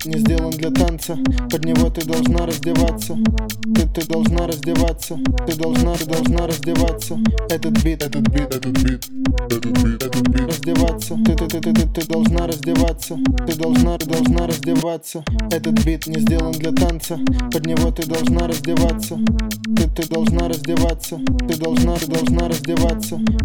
бит не сделан для танца, под него ты должна раздеваться. Ты должна раздеваться, ты должна раздеваться. Этот бит раздеваться. Ты должна раздеваться, ты должна раздеваться. Этот бит не сделан для танца, под него ты должна раздеваться. Ты должна раздеваться, ты должна раздеваться.